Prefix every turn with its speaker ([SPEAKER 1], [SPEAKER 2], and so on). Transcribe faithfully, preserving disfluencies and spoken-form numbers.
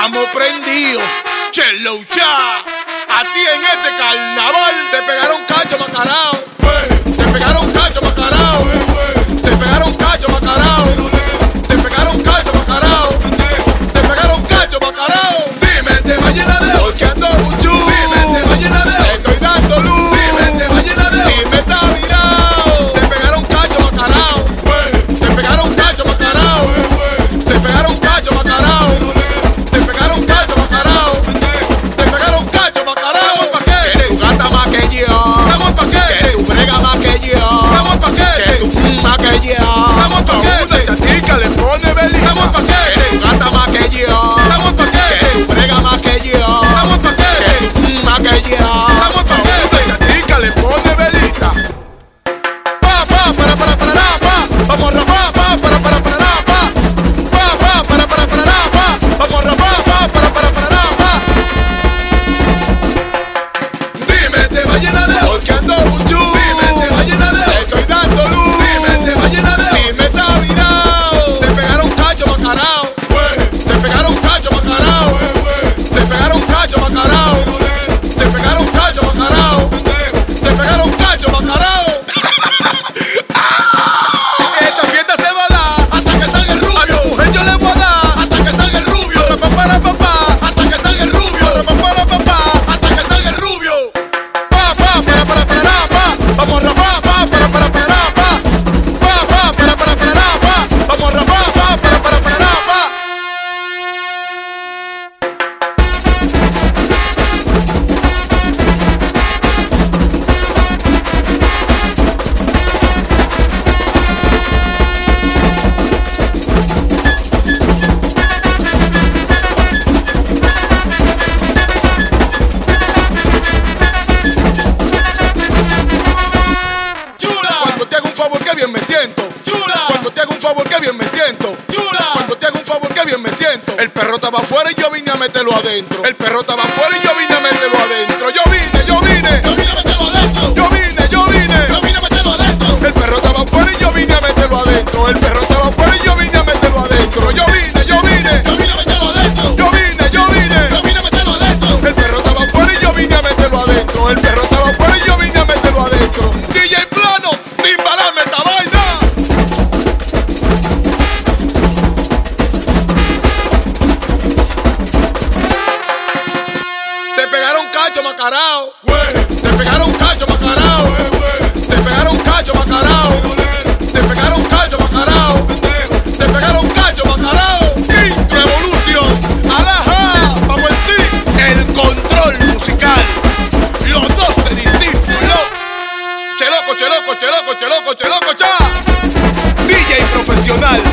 [SPEAKER 1] Estamos prendidos, Chelo ya. A ti en este carnaval te pegaron cacho macarao. Te pegaron cacho macarao. Te pegaron cacho macarao. Te pegaron cacho macarao. Te pegaron cacho macarao. Dime, te va llena de porque ando mucho. Dime, te va llena de te estoy dando luz. Dime, te va llena de dime, está virado. Te pegaron cacho macarao. Te pegaron cacho macarao. Te pegaron cacho macarao. Te pegaron cacho macarao. Te pegaron cacho macarao. ¿Pa qué? Que tu gata más que yo. ¿Estamos pa' qué? Que tu brega más que yo. ¿Estamos pa' qué? Que tu mm más que yo. ¿Estamos pa' qué? Una chatica le pone velita. ¿Estamos pa' qué? Que tu gata más que yo. ¿Estamos pa' qué? Que tu brega más que yo. ¿Estamos pa' qué? Que tu mm más que yo. ¿Estamos pa' qué? Una chatica le pone velita. Pa, pa, para, para, para, para, pa. Vamos a rapar, pa, para, para, para, para, pa. Pa, pa, para, para, para, para, pa. Vamos a rapar, pa, para, para, para, para, pa. Dime, te va llena de porque ando mucho. Dime, te va llena de te estoy dando luz. Dime, te va llena de dime, está virado. Te pegaron cacho macarao. Te pegaron cacho macarao. Te pegaron cacho macarao. Te pegaron cacho macarao. Te pegaron cacho macarao. Esta fiesta se va a dar hasta que salga el rubio. A mi mujer yo le voy a dar hasta que salga el rubio. Rapa para papá hasta que salga el rubio. Rapa para papá hasta que salga el rubio. Pa pa para para para pa. Vamos a rapar pa para para para pa. Pa pa para para para pa. Vamos a rapar pa para para para pa. Cuando te hago un favor que bien me siento. Chula. Cuando te hago un favor que bien me siento. Chula. Cuando te hago un favor que bien me siento. El perro estaba afuera y yo vine a meterlo adentro. El perro estaba afuera y yo vine a meterlo adentro. Yo vine, yo vine. Yo vine a meterlo adentro. Yo vine, yo vine. Yo vine a meterlo adentro. El perro estaba afuera y yo vine a meterlo adentro. El perro estaba afuera y yo vine a meterlo adentro. Yo vine, yo vine. Yo vine a meterlo adentro. Yo vine, yo vine. Yo vine a meterlo adentro. El perro estaba afuera y yo vine a meterlo adentro. El perro estaba afuera y yo vine a meterlo adentro. D J Plano, timbalame esta vaina. Te pegaron cacho macarao. Te pegaron cacho macarao. Te pegaron cacho macarao. Te pegaron cacho macarao. Te pegaron cacho macarao. Intro Evolución. Alaja. Vamos en sí. El control musical. Los doce discípulos. Cheloco, cheloco, cheloco, cheloco, cheloco, cha. D J profesional.